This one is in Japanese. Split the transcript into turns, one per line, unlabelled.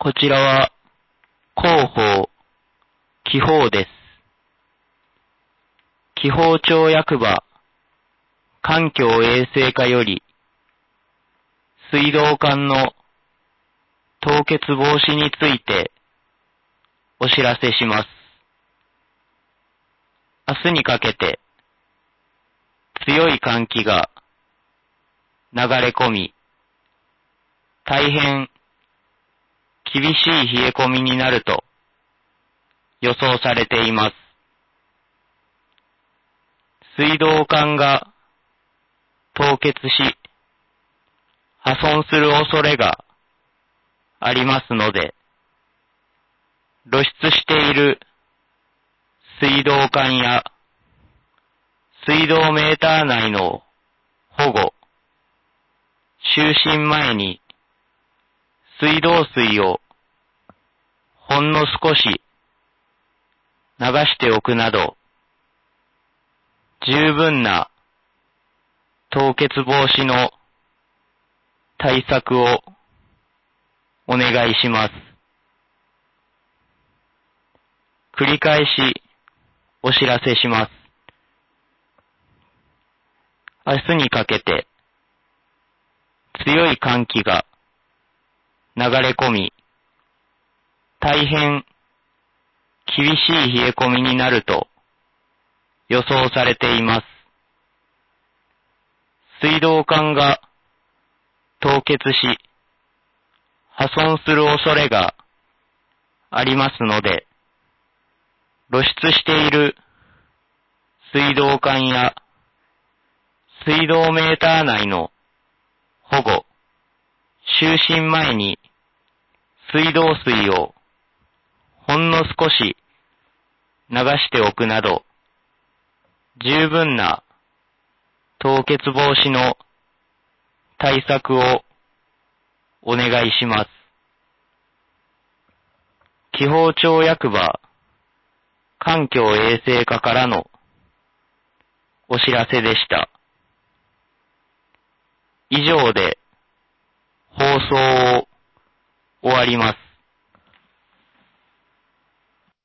こちらは広報、気泡です。気泡町役場、環境衛生課より、水道管の凍結防止についてお知らせします。明日にかけて強い寒気が流れ込み、大変厳しい冷え込みになると予想されています。水道管が凍結し、破損する恐れがありますので、露出している水道管や水道メーター内の保護、就寝前に水道水をほんの少し流しておくなど、十分な凍結防止の対策をお願いします。繰り返しお知らせします。明日にかけて強い寒気が流れ込み、大変厳しい冷え込みになると予想されています。水道管が凍結し、破損する恐れがありますので、露出している水道管や水道メーター内の保護、就寝前に水道水をほんの少し流しておくなど、十分な凍結防止の対策をお願いします。気泡町役場環境衛生課からのお知らせでした。以上で放送を終わります。